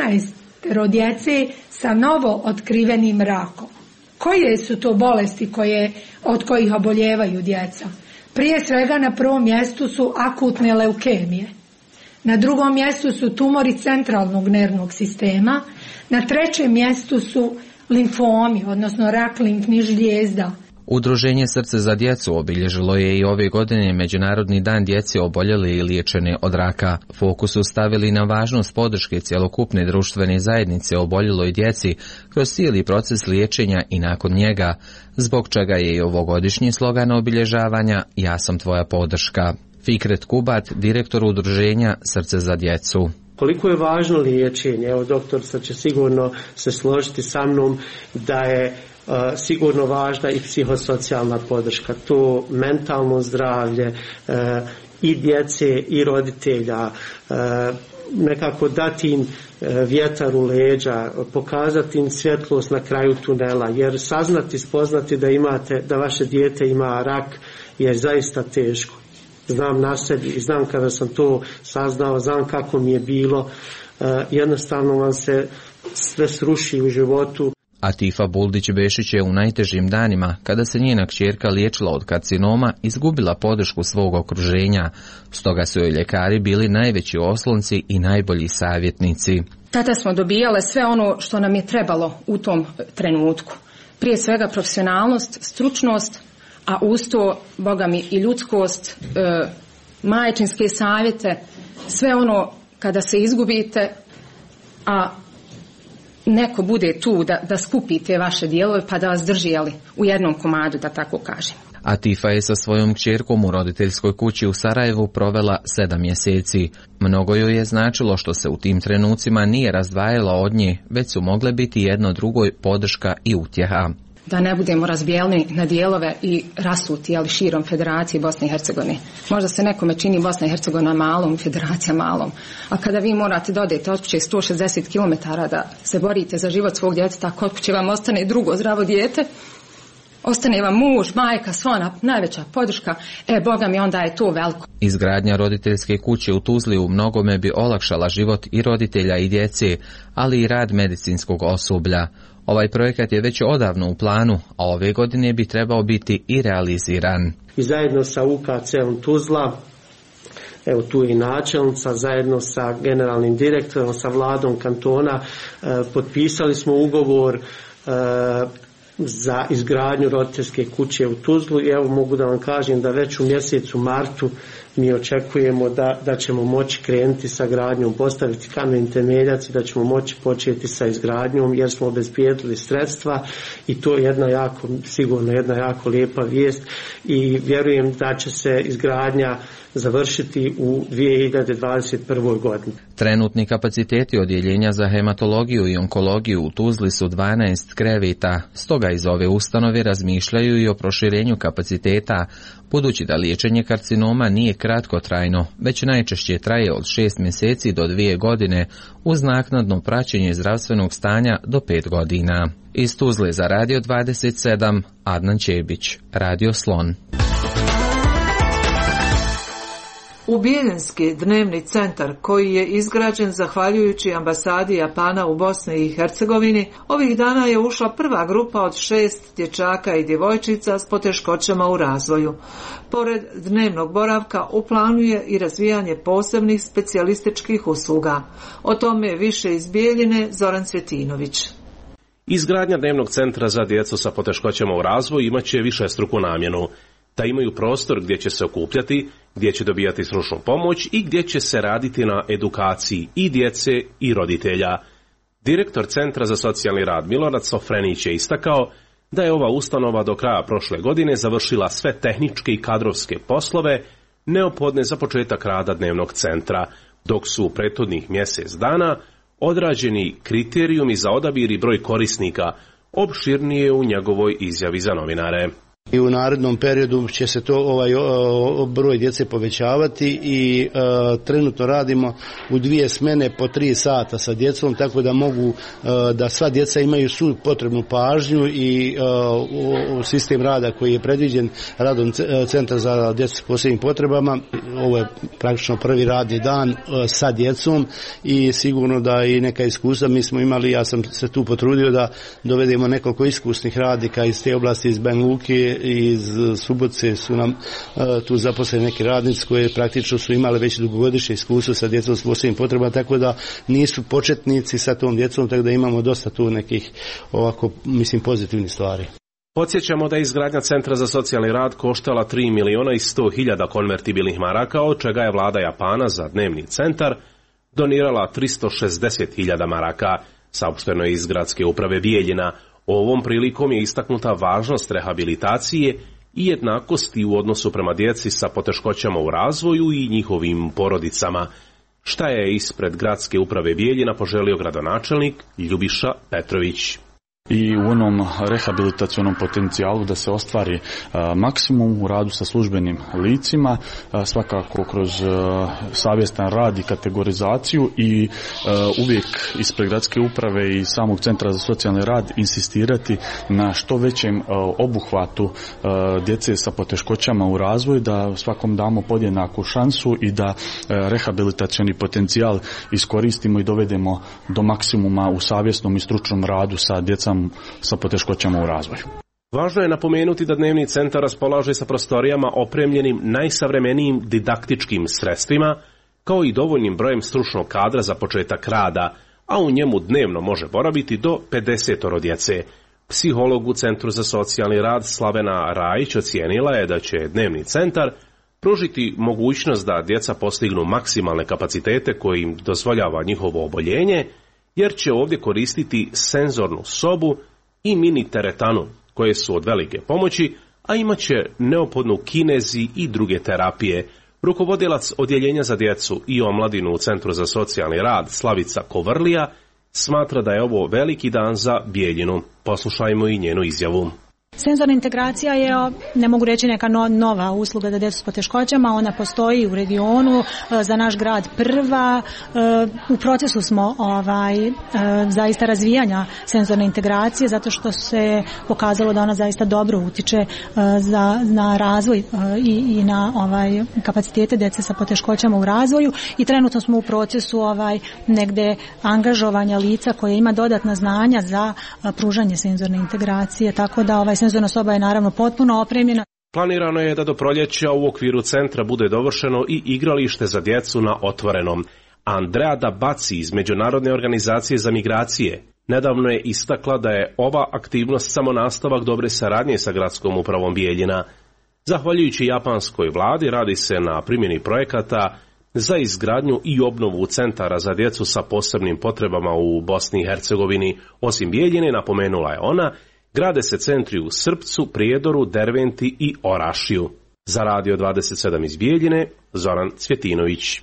15 djece sa novo otkrivenim rakom. Koje su to bolesti od kojih oboljevaju djeca? Prije svega na prvom mjestu su akutne leukemije. Na drugom mjestu su tumori centralnog nervnog sistema. Na trećem mjestu su limfomi, odnosno rak limfnih žlijezda. Udruženje Srce za djecu obilježilo je i ove godine Međunarodni dan djece oboljele i liječene od raka. Fokus su stavili na važnost podrške cjelokupne društvene zajednice oboljeloj djeci kroz cijeli proces liječenja i nakon njega, zbog čega je i ovogodišnji slogan obilježavanja "Ja sam tvoja podrška". Fikret Kubat, direktor udruženja Srce za djecu. Koliko je važno liječenje, evo doktor sad će sigurno se složiti sa mnom da je sigurno važna i psihosocijalna podrška, to mentalno zdravlje i djece i roditelja, nekako dati im vjetar u leđa, pokazati im svjetlost na kraju tunela, jer saznati, spoznati da vaše dijete ima rak je zaista teško. Znam na sebi i znam kada sam to saznao, znam kako mi je bilo, jednostavno vam se sve sruši u životu. Atifa Buldić-Bešić je u najtežim danima, kada se njena kćerka liječila od karcinoma, izgubila podršku svog okruženja, stoga su joj ljekari bili najveći oslonci i najbolji savjetnici. Tada smo dobijale sve ono što nam je trebalo u tom trenutku. Prije svega profesionalnost, stručnost, a uz to, Boga mi, i ljudskost, majčinske savjete, sve ono kada se izgubite, a neko bude tu da skupi te vaše dijelove pa da vas drži u jednom komadu, da tako kažem. Atifa je sa svojom kćerkom u roditeljskoj kući u Sarajevu provela 7 mjeseci. Mnogo joj je značilo što se u tim trenucima nije razdvajala od nje, već su mogle biti jedno drugoj podrška i utjeha. Da ne budemo razbijeljeni na dijelove i rasuti širom Federacije Bosne i Hercegovine. Možda se nekome čini Bosna i Hercegovina malom, Federacija malom, a kada vi morate da odete od kuće 160 km da se borite za život svog djeteta, kod kuće vam ostane drugo zdravo dijete, ostane vam muž, majka, sva najveća podrška, Boga mi, onda je to veliko. Izgradnja roditeljske kuće u Tuzli u mnogome bi olakšala život i roditelja i djece, ali i rad medicinskog osoblja. Ovaj projekat je već odavno u planu, a ove godine bi trebao biti i realiziran. I zajedno sa UKC-om Tuzla, evo tu je i načelnica, zajedno sa generalnim direktorom, sa vladom kantona, potpisali smo ugovor za izgradnju roditeljske kuće u Tuzlu i evo mogu da vam kažem da već u mjesecu martu mi očekujemo da ćemo moći krenuti sa gradnjom, postaviti kamen temeljac i da ćemo moći početi sa izgradnjom jer smo obezbijedili sredstva i to je sigurno jedna jako lijepa vijest i vjerujem da će se izgradnja završiti u 2021. godini. Trenutni kapaciteti odjeljenja za hematologiju i onkologiju u Tuzli su 12 kreveta, stoga iz ove ustanove razmišljaju i o proširenju kapaciteta, budući da liječenje karcinoma nije kratkotrajno, već najčešće traje od 6 mjeseci do 2 godine, uz naknadno praćenje zdravstvenog stanja do 5 godina. Iz Tuzle za Radio 27, Adnan Čebić, Radio Slon. U Bijeljinski dnevni centar, koji je izgrađen zahvaljujući ambasadi Japana u Bosni i Hercegovini, ovih dana je ušla prva grupa od 6 dječaka i djevojčica s poteškoćama u razvoju. Pored dnevnog boravka u planu je i razvijanje posebnih specijalističkih usluga. O tome više iz Bijeljine Zoran Cvjetinović. Izgradnja dnevnog centra za djecu sa poteškoćama u razvoju imaće višestruku namjenu. Da imaju prostor gdje će se okupljati, gdje će dobijati stručnu pomoć i gdje će se raditi na edukaciji i djece i roditelja. Direktor Centra za socijalni rad Milorad Sofrenić je istakao da je ova ustanova do kraja prošle godine završila sve tehničke i kadrovske poslove neophodne za početak rada dnevnog centra, dok su u prethodnih mjesec dana odrađeni kriterijumi za odabir i broj korisnika, opširnije u njegovoj izjavi za novinare. I u narednom periodu će se to broj djece povećavati i trenutno radimo u 2 smjene po 3 sata sa djecom, tako da mogu da sva djeca imaju svu potrebnu pažnju i u sistem rada koji je predviđen radom Centra za djecu s posebnim potrebama. Ovo je praktično prvi radni dan sa djecom i sigurno da i neka iskustva mi smo imali, ja sam se tu potrudio da dovedemo nekoliko iskusnih radnika iz te oblasti, iz Banja Luke, iz Subotice su nam tu zaposleni neki radnici koji praktično su imali već dugogodišnje iskustvo sa djecom s posebnim potrebama, tako da nisu početnici sa tom djecom, tako da imamo dosta tu nekih ovako, pozitivnih stvari. Podsjećamo da je izgradnja Centra za socijalni rad koštala 3.100.000 konvertibilnih maraka, od čega je vlada Japana za dnevni centar donirala 360.000 maraka, saopšteno je iz gradske uprave Bijeljina. Ovom prilikom je istaknuta važnost rehabilitacije i jednakosti u odnosu prema djeci sa poteškoćama u razvoju i njihovim porodicama. Šta je ispred gradske uprave Bijeljina poželio gradonačelnik Ljubiša Petrović? i u onom rehabilitacionom potencijalu da se ostvari maksimum u radu sa službenim licima, svakako kroz savjestan rad i kategorizaciju i uvijek ispred gradske uprave i samog Centra za socijalni rad insistirati na što većem obuhvatu djece sa poteškoćama u razvoju, da svakom damo podjednaku šansu i da rehabilitacioni potencijal iskoristimo i dovedemo do maksimuma u savjesnom i stručnom radu sa djecom sa poteškoćama u razvoju. Važno je napomenuti da dnevni centar raspolaže sa prostorijama opremljenim najsavremenijim didaktičkim sredstvima, kao i dovoljnim brojem stručnog kadra za početak rada, a u njemu dnevno može boraviti do 50 djece. Psiholog u Centru za socijalni rad Slavena Rajić ocijenila je da će dnevni centar pružiti mogućnost da djeca postignu maksimalne kapacitete koji im dozvoljava njihovo oboljenje, jer će ovdje koristiti senzornu sobu i mini teretanu, koje su od velike pomoći, a imat će neophodnu kinezi i druge terapije. Rukovodilac odjeljenja za djecu i omladinu u Centru za socijalni rad Slavica Kovrlija smatra da je ovo veliki dan za Bijeljinu. Poslušajmo i njenu izjavu. Senzorna integracija je, ne mogu reći neka nova usluga za djecu s poteškoćama, ona postoji u regionu, za naš grad prva. U procesu smo zaista razvijanja senzorne integracije, zato što se pokazalo da ona zaista dobro utiče na razvoj i na kapacitete djece sa poteškoćama u razvoju, i trenutno smo u procesu negde angažovanja lica koje ima dodatna znanja za pružanje senzorne integracije, tako da senzorna soba je naravno potpuno opremljena. Planirano je da do proljeća u okviru centra bude dovršeno i igralište za djecu na otvorenom. Andrea Dabaci iz Međunarodne organizacije za migracije nedavno je istakla da je ova aktivnost samo nastavak dobre saradnje sa gradskom upravom Bijeljina. Zahvaljujući japanskoj vladi radi se na primjeni projekata za izgradnju i obnovu centara za djecu sa posebnim potrebama u Bosni i Hercegovini. Osim Bijeljine, napomenula je ona, grade se centri u Srpcu, Prijedoru, Derventi i Orašiju. Za Radio 27 iz Bijeljine, Zoran Cvjetinović.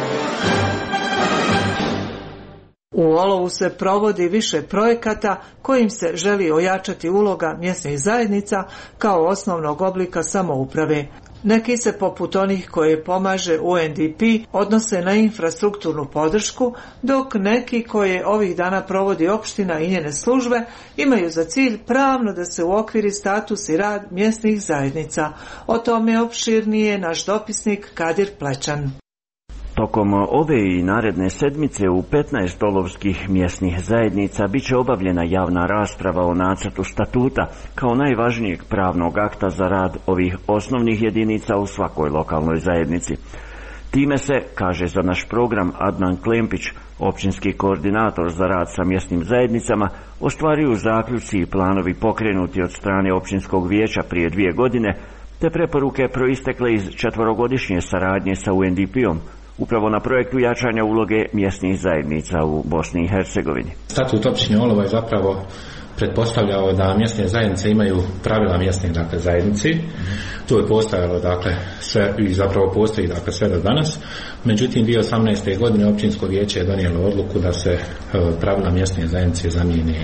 U Olovu se provodi više projekata kojim se želi ojačati uloga mjesnih zajednica kao osnovnog oblika samouprave. Neki se, poput onih koje pomaže UNDP, odnose na infrastrukturnu podršku, dok neki koje ovih dana provodi opština i njene službe imaju za cilj pravno da se uokviri status i rad mjesnih zajednica. O tome opširnije naš dopisnik Kadir Plečan. Tokom ove i naredne sedmice u 15 olovskih mjesnih zajednica bit će obavljena javna rasprava o nacrtu statuta kao najvažnijeg pravnog akta za rad ovih osnovnih jedinica u svakoj lokalnoj zajednici. Time se, kaže za naš program Adnan Klempić, općinski koordinator za rad sa mjesnim zajednicama, ostvaruju zaključci i planovi pokrenuti od strane općinskog vijeća prije 2 godine, te preporuke proistekle iz 4-godišnje saradnje sa UNDP-om, upravo na projektu jačanja uloge mjesnih zajednica u Bosni i Hercegovini. Statut općine Olova je zapravo pretpostavljao da mjesne zajednice imaju pravila mjesne zajednici. To je postojalo sve i zapravo postoji sve do danas. Međutim, 2018. godine općinsko vijeće je donijelo odluku da se pravila mjesne zajednice zamijene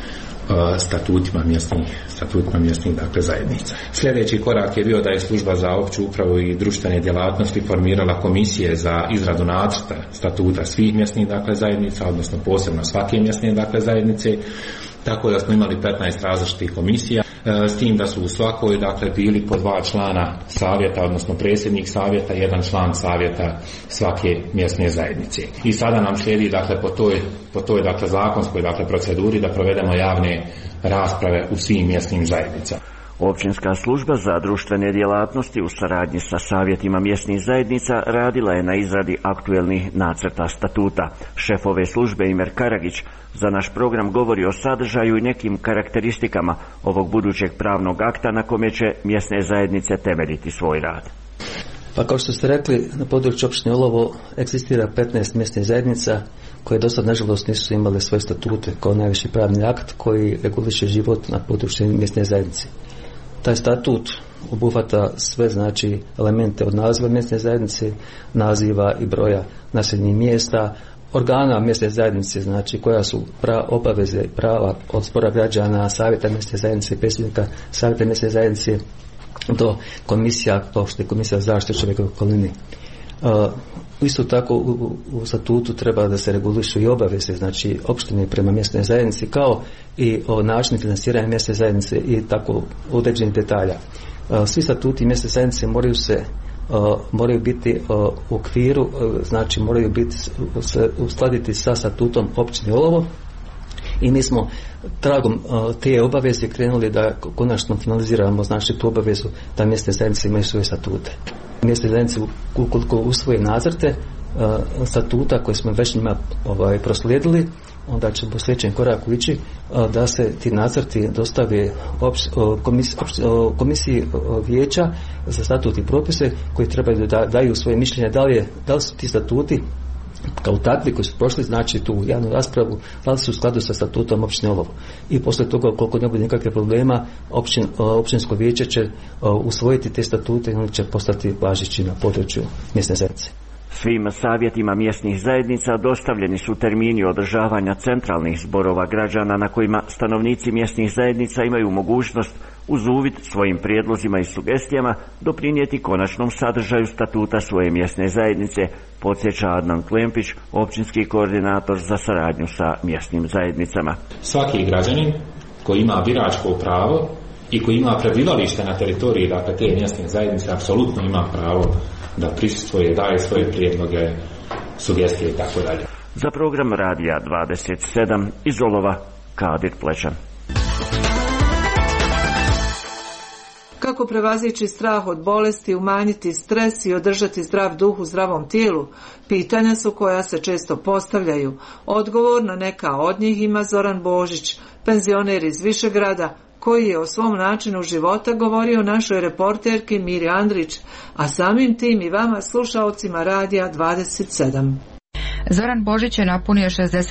statutima mjesnih zajednica. Sljedeći korak je bio da je služba za opću upravu i društvene djelatnosti formirala komisije za izradu nacrta statuta svih mjesnih zajednica, odnosno posebno svake mjesne zajednice, tako da smo imali 15 različitih komisija, s tim da su u svakoj bili po 2 člana savjeta, odnosno predsjednik savjeta, 1 član savjeta svake mjesne zajednice. I sada nam slijedi po toj zakonskoj proceduri da provedemo javne rasprave u svim mjesnim zajednicama. Općinska služba za društvene djelatnosti u saradnji sa savjetima mjesnih zajednica radila je na izradi aktuelnih nacrta statuta. Šef ove službe Imer Karagić za naš program govori o sadržaju i nekim karakteristikama ovog budućeg pravnog akta na kome će mjesne zajednice temeljiti svoj rad. Pa kao što ste rekli, na području općine Olovo egzistira 15 mjesnih zajednica koje do sad nažalost nisu imale svoje statute kao najviši pravni akt koji reguliše život na području mjesne zajednice. Taj statut obuhvata sve elemente od naziva mjesne zajednice, naziva i broja naseljenih mjesta, organa mjesne zajednice, znači koja su obaveze prava od zbora građana, savjeta mjesne zajednice, predsjednika savjeta mjesne zajednice do komisija, kao što je komisija zaštite čovjekove okoline. Isto tako u statutu treba da se regulišu i obaveze, znači opštine prema mjesnoj zajednici, kao i o načinu financiranja mjesne zajednice i tako određenih detalja. Svi statuti mjesne zajednice moraju biti u okviru, znači moraju biti uskladiti sa statutom općine Olovo, i mi smo tragom te obaveze krenuli da konačno finaliziramo, znači, tu obavezu da mjesne zajednice imaju svoje statute. Mjesne zajednice ukoliko usvoje nacrte statuta koje smo već njima proslijedili, onda ćemo u sljedećem koraku ići da se ti nacrti dostave komisiji vijeća za statut i propise koji trebaju da daju svoje mišljenje da li su ti statuti kao takvi koji su prošli, znači tu javnu raspravu, da li su u skladu sa statutom općine Olovo. I poslije toga, koliko ne bude nikakve problema, općinsko vijeće će usvojiti te statute i oni će postati važeći na području mjesne zajednice. Svim savjetima mjesnih zajednica dostavljeni su termini održavanja centralnih zborova građana na kojima stanovnici mjesnih zajednica imaju mogućnost uz uvid svojim prijedlozima i sugestijama doprinijeti konačnom sadržaju statuta svoje mjesne zajednice, podsjeća Adnan Klempić, općinski koordinator za saradnju sa mjesnim zajednicama. Svaki građanin koji ima biračko pravo i koji ima prebivalište na teritoriji, dakle, te mjesne zajednice, apsolutno ima pravo da prisustvuje, daje svoje prijedloge, sugestije i tako dalje. Za program Radija 27 iz Olova, Kadir Plečan. Kako prevazići strah od bolesti, umanjiti stres i održati zdrav duh u zdravom tijelu? Pitanja su koja se često postavljaju. Odgovor na neka od njih ima Zoran Božić, penzioner iz Višegrada, koji je o svom načinu života govorio našoj reporterki Miri Andrić, a samim tim i vama, slušaocima Radija 27. Zoran Božić je napunio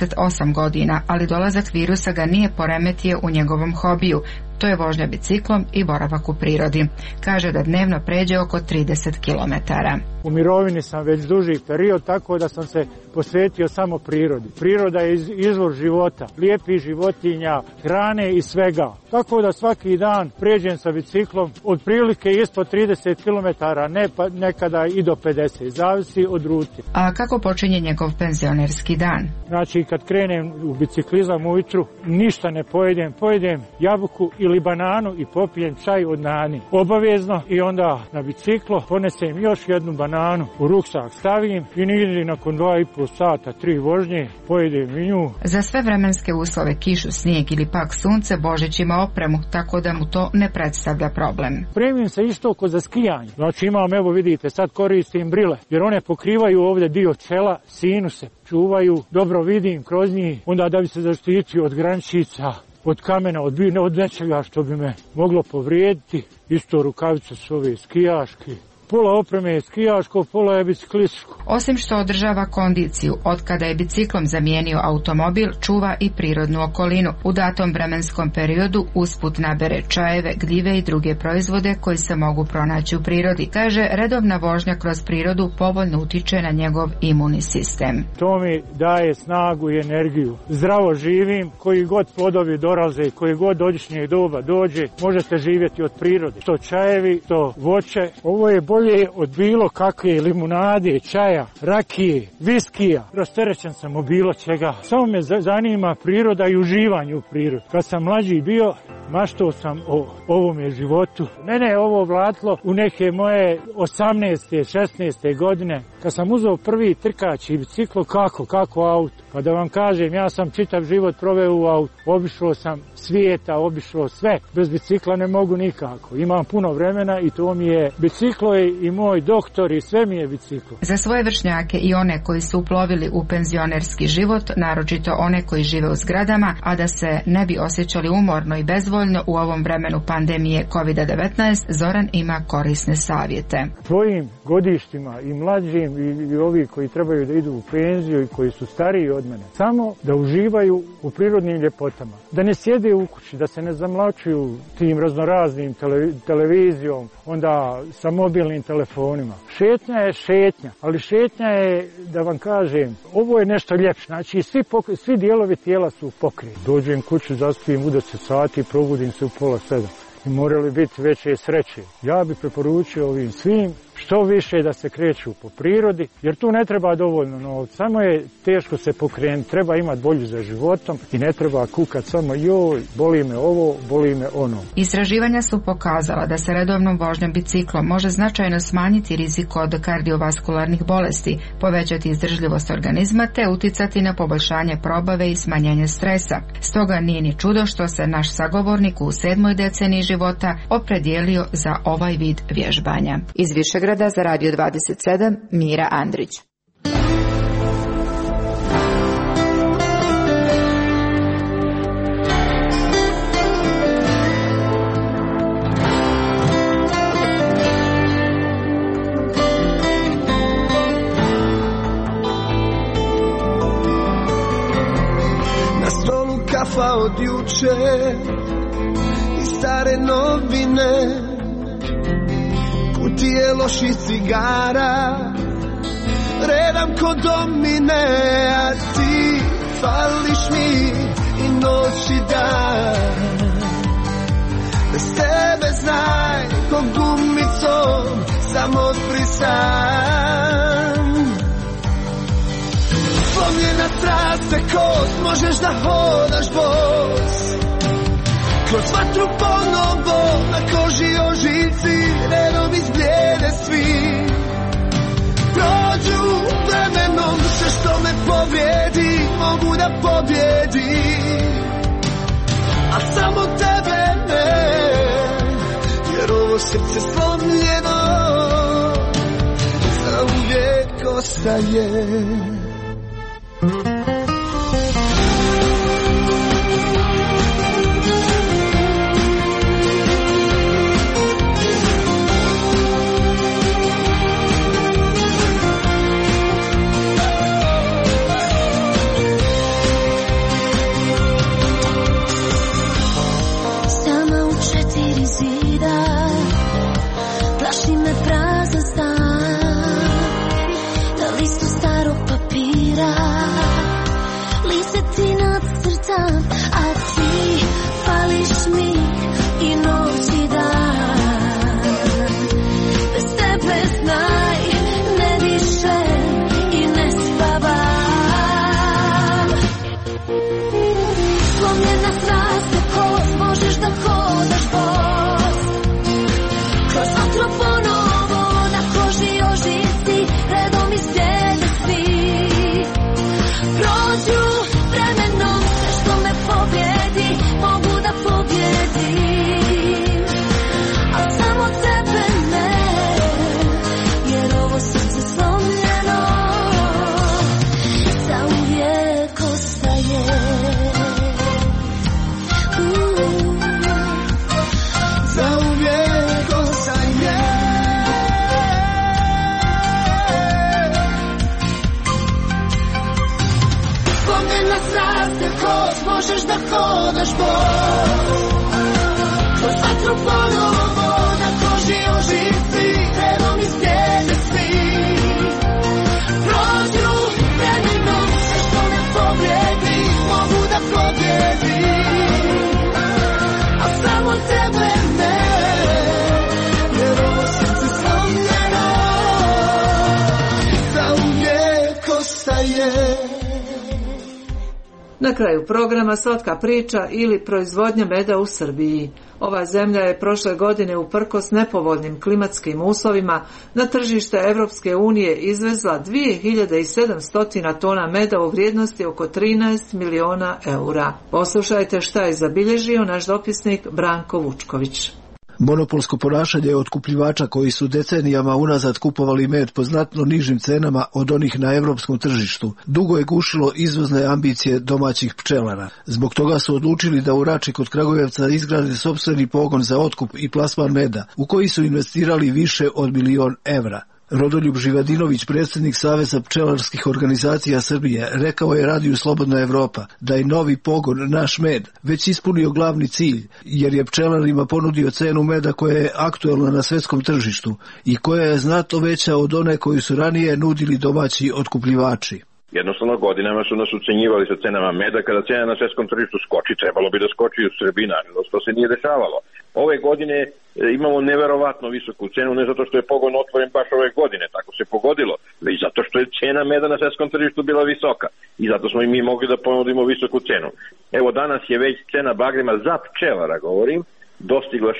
68 godina, ali dolazak virusa ga nije poremetio u njegovom hobiju. To je vožnja biciklom i boravak u prirodi. Kaže da dnevno pređe oko 30 km. U mirovini sam već duži period, tako da sam se posvetio samo prirodi. Priroda je izvor života, lijepih životinja, hrane i svega. Tako da svaki dan pređem sa biciklom otprilike ispod 30 km, nekada i do 50, zavisi od rute. A kako počinje njegov penzionerski dan? Znači, kad krenem u biciklizam ujutru, ništa ne pojedem jabuku ili bananu i popijem čaj od nani. Obavezno, i onda na biciklo ponesem još jednu bananu, u ruksak stavim i nigdje nakon 2,5 sata, 3 vožnje, pojedem i nju. Za sve vremenske uslove, kišu, snijeg ili pak sunce, Božić ima opremu, tako da mu to ne predstavlja problem. Premijem se isto oko za skijanje. Znači imam, evo vidite, sad koristim brile, jer one pokrivaju ovdje dio čela, sinuse čuvaju, dobro vidim kroz njih, onda da bi se zaštitio od grančica, od kamena, od nečega što bi me moglo povrijediti. Isto rukavice su ove skijaške. Pola opreme je skijaško, pola je biciklističko. Osim što održava kondiciju, od kada je biciklom zamijenio automobil, čuva i prirodnu okolinu. U datom vremenskom periodu usput nabere čajeve, gljive i druge proizvode koji se mogu pronaći u prirodi. Kaže, redovna vožnja kroz prirodu povoljno utiče na njegov imunni sistem. To mi daje snagu i energiju. Zdravo živim, koji god plodovi dolaze, koji god godišnje doba dođe, možete živjeti od prirode. To čajevi, to voće, ovo je bolje od bilo kakve limunade, čaja, rakije, viskija. Rasterećen sam u bilo čega. Samo me zanima priroda i uživanje u prirodi. Kad sam mlađi bio, maštao sam o ovome životu. Mene je ovo vlatilo u neke moje 18. 16. godine. Kad sam uzeo prvi trkač i biciklo, kako auto? Pa da vam kažem, ja sam čitav život proveo u auto. Obišao sam svijeta, obišao sve. Bez bicikla ne mogu nikako. Imam puno vremena i to mi je biciklo i moj doktor i sve mi je biciklo. Za svoje vršnjake i one koji su uplovili u penzionerski život, naročito one koji žive u zgradama, a da se ne bi osjećali umorno i bezvoljno, dovoljno u ovom vremenu pandemije COVID-19, Zoran ima korisne savjete. Svojim godištima i mlađim i ovi koji trebaju da idu u penziju i koji su stariji od mene, samo da uživaju u prirodnim ljepotama. Da ne sjede u kući, da se ne zamlačuju tim raznoraznim televizijom, onda sa mobilnim telefonima. Šetnja je šetnja, ali šetnja je, da vam kažem, ovo je nešto ljepše. Znači, svi dijelovi tijela su pokriti. Dođem kuću, zaspim u 10 sati, probudim se u 6:30. I morali biti veće sreće. Ja bih preporučio ovim svim što više da se kreću po prirodi, jer tu ne treba dovoljno novca. Samo je teško se pokrenuti, treba imati volju za životom i ne treba kukat samo joj, boli me ovo, boli me ono. Istraživanja su pokazala da se redovnom vožnjom biciklom može značajno smanjiti rizik od kardiovaskularnih bolesti, povećati izdržljivost organizma te uticati na poboljšanje probave i smanjenje stresa. Stoga nije ni čudo što se naš sagovornik u 7. deceniji života opredijelio za ovaj vid vježbanja. Iz Višegrada za Radio 27, Mira Andrić. Na stolu kafa od juče i stare novine, kutije loših cigara, redam ko domine, a ti fališ mi i noć i dan. Bez tebe znaj, ko gumicom sam otprisan. Slomljena strast te kost, možeš da hodaš bos. Kroz vatru ponovo, na koži ožici, redom izbljede svi. Prođu vremenom, sve što me povrijedi, mogu da pobjedim. A samo tebe ne, jer ovo srce slomljeno zauvijek ostaje. Plaši me prazan stan, na listu starog papira, lise ti nacrtam, a ti fališ mi i noć i dan. Bez tebe znaj, ne dišem i ne spavam. Slomljena strast te kost, možeš da hodaš bos. Kroz vatru ponovo, na koži ožici, redom izbljede svi. Prođu vremenom, sve što me pobjedi, mogu da pobjedim. A samo tebe ne, jer ovo srce slomljeno zauvijek ostaje. Zauvijek ostaje. Slomljena strast te kost, možeš da hodaš bos. Kroz vatru ponovo, na koži ožici, redom izbljede svi. Prođu vremenom, sve što me povrijedi, mogu da pobjedim. A samo tebe ne, jer ovo srce slomljeno zauvijek ostaje. Na kraju programa slatka priča ili proizvodnja meda u Srbiji. Ova zemlja je prošle godine uprkos nepovoljnim klimatskim uslovima na tržište Evropske unije izvezla 2700 tona meda u vrijednosti oko 13 miliona eura. Poslušajte šta je zabilježio naš dopisnik Branko Vučković. Monopolsko ponašanje otkupljivača koji su decenijama unazad kupovali med po znatno nižim cenama od onih na europskom tržištu dugo je gušilo izvozne ambicije domaćih pčelara. Zbog toga su odlučili da u Rači kod Kragujevca izgrade sopstveni pogon za otkup i plasman meda, u koji su investirali više od 1.000.000 evra. Rodoljub Živadinović, predsjednik Saveza pčelarskih organizacija Srbije, rekao je Radiju Slobodna Evropa da je novi pogon Naš med već ispunio glavni cilj, jer je pčelarima ponudio cenu meda koja je aktuelna na svjetskom tržištu i koja je znatno veća od one koju su ranije nudili domaći otkupljivači. Jednostavno godinama su nas ucenjivali sa cenama meda. Kada cena na svjetskom tržištu skoči, trebalo bi da skoči i u Srbiji, naravno, što se nije dešavalo. Ove godine imamo neverovatno visoku cenu, ne zato što je pogon otvoren baš ove godine, tako se pogodilo, već zato što je cena meda na svjetskom tržištu bila visoka i zato smo i mi mogli da ponudimo visoku cenu. Evo danas je već cena bagrema za pčelara, govorim, dostigla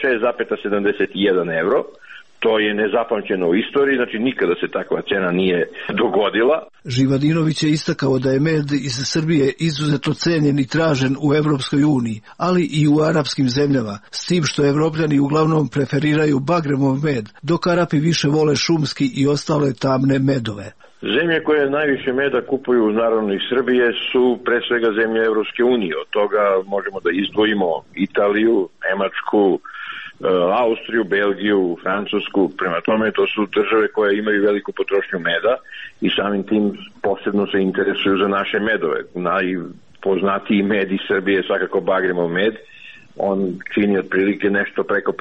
6,71 euro. To je nezapamćeno u istoriji, znači nikada se takva cena nije dogodila. Živadinović je istakao da je med iz Srbije izuzetno cenjen i tražen u Evropskoj uniji, ali i u arapskim zemljama, s tim što Evropljani uglavnom preferiraju bagremov med, dok Arapi više vole šumski i ostale tamne medove. Zemlje koje najviše meda kupuju, naravno iz Srbije, su pre svega zemlje Evropske unije. Od toga možemo da izdvojimo Italiju, Nemačku, Austriju, Belgiju, Francusku. Prema tome to su države koje imaju veliku potrošnju meda i samim tim posebno se interesuju za naše medove. Najpoznatiji med iz Srbije je svakako bagremov med. On čini otprilike nešto preko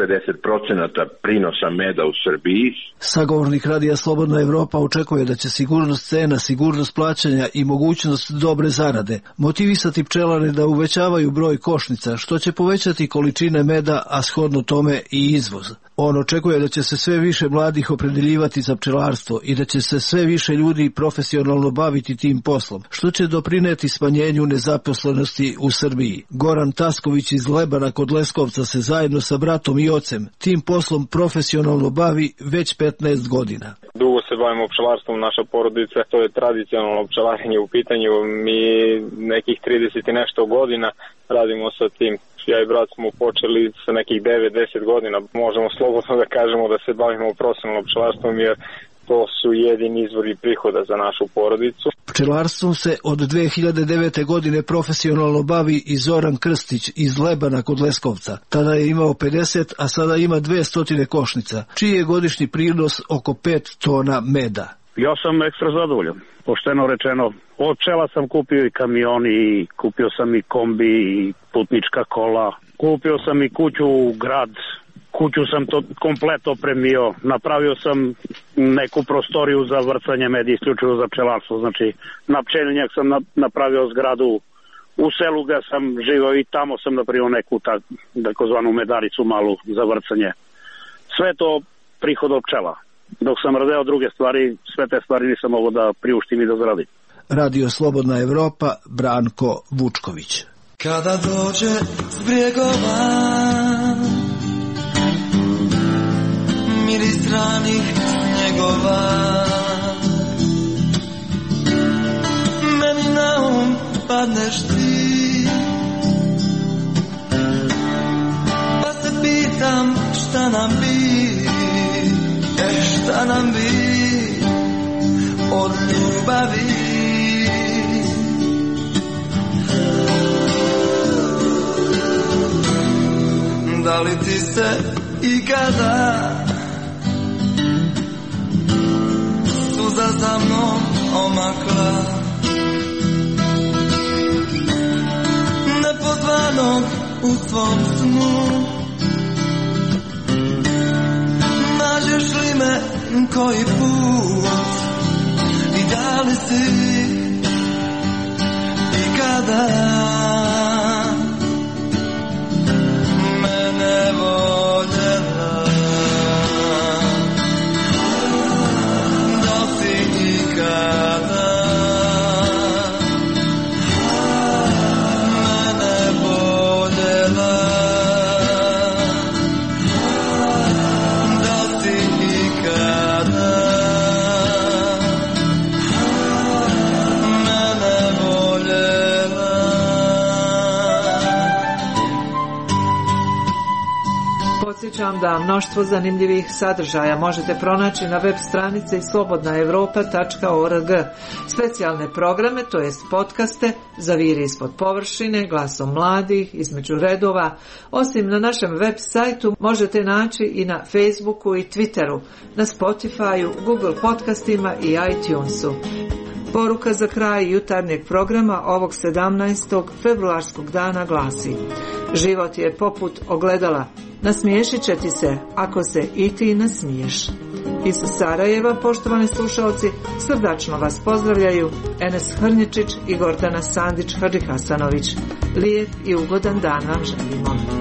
50% prinosa meda u Srbiji. Sagovornik Radija Slobodna Evropa očekuje da će sigurnost cena, sigurnost plaćanja i mogućnost dobre zarade motivisati pčelare da uvećavaju broj košnica, što će povećati količine meda, a shodno tome i izvoz. On očekuje da će se sve više mladih opredeljivati za pčelarstvo i da će se sve više ljudi profesionalno baviti tim poslom, što će doprineti smanjenju nezaposlenosti u Srbiji. Goran Tasković iz Lebana kod Leskovca se zajedno sa bratom i ocem tim poslom profesionalno bavi već 15 godina. Dugo se bavimo pčelarstvom, naša porodica, to je tradicionalno pčelarenje u pitanju. Mi nekih 30 i nešto godina radimo sa tim. Ja i brat smo počeli sa nekih 9-10 godina. Možemo slobodno da kažemo da se bavimo profesionalnom pčelarstvom jer to su jedini izvori prihoda za našu porodicu. Pčelarstvom se od 2009. godine profesionalno bavi i Zoran Krstić iz Lebana kod Leskovca. Tada je imao 50, a sada ima 200 košnica, čiji je godišnji prinos oko 5 tona meda. Ja sam ekstra zadovoljan. Pošteno rečeno, od pčela sam kupio i kamioni, kupio sam i kombi, i putnička kola, kupio sam i kuću u grad, kuću sam to komplet opremio, napravio sam neku prostoriju za vrcanje meda isključivo za pčelarstvo, znači na pčelinjak sam napravio zgradu, u selu gde sam živao i tamo sam napravio neku takozvanu medaricu malu za vrcanje. Sve to prihod od pčela. Dok sam radeo druge stvari, sve te stvari nisam mogao da priuštim i da zaradim. Radio Slobodna Evropa, Branko Vučković. Kada dođe s brijegova miris ranih snjegova, meni na um padneš ti, pa se pitam šta nam bi, šta nam bi od ljubavi. Da li ti se ikada suza za mnom omakla, nepozvanog u svom snu? Nađeš li me koji put i da li si ikada mene voljela? Da li si ikada mene voljela? Mene voljela. da mnoštvo zanimljivih sadržaja možete pronaći na web stranici slobodnaevropa.org. Specijalne programe, to jest podcaste, za Viri ispod površine, Glasom mladih, Između redova, osim na našem web sajtu možete naći i na Facebooku i Twitteru, na Spotifyu, Google podcastima i iTunesu. Poruka za kraj jutarnjeg programa ovog 17. februarskog dana glasi: život je poput ogledala, nasmiješit će ti se ako se i ti nasmiješ. Iz Sarajeva, poštovani slušalci, srdačno vas pozdravljaju Enes Hrnječić i Gordana Sandić-Hadžihasanović. Lijep i ugodan dan vam želimo.